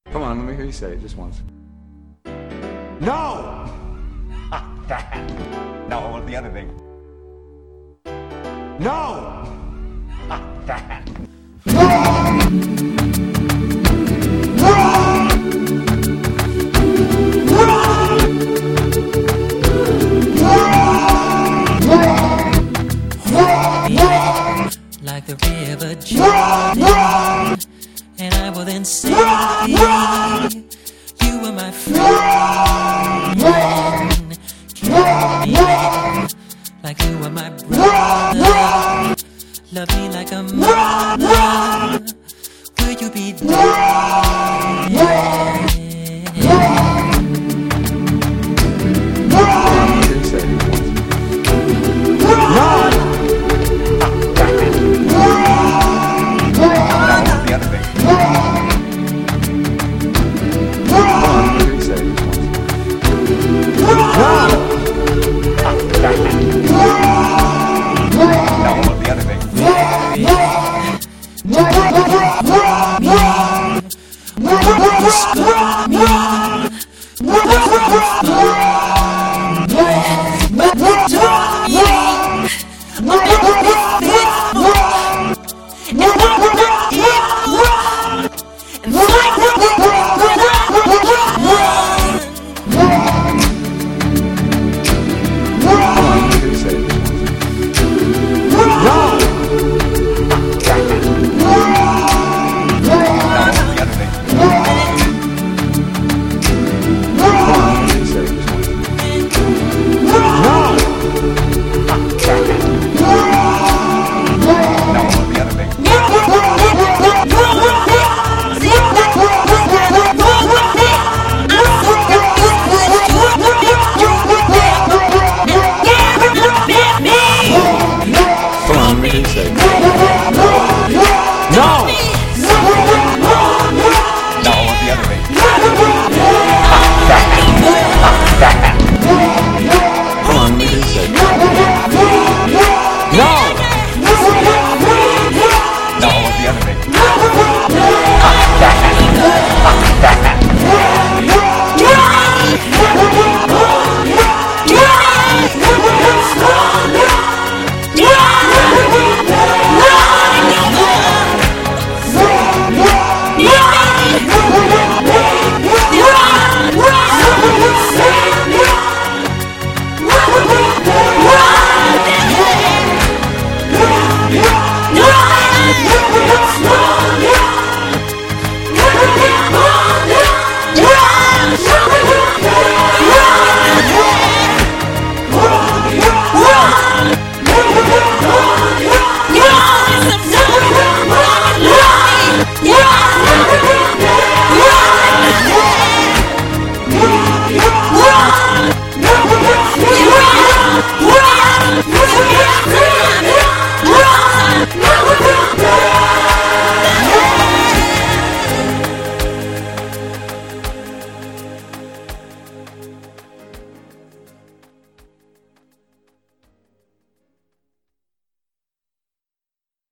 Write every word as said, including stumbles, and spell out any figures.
Come on, let me hear you say it just once. No! No, what was the other thing? No! Like the river Jordan, and I will then say to thee, you are my friend. Carry me like you are my brother. Love me like a mother. Will you be there? Let me hear you say it just once. No! The other thing. Come on, let me hear you say it just once. No! No, what was the other thing? Whisper me, whisper me.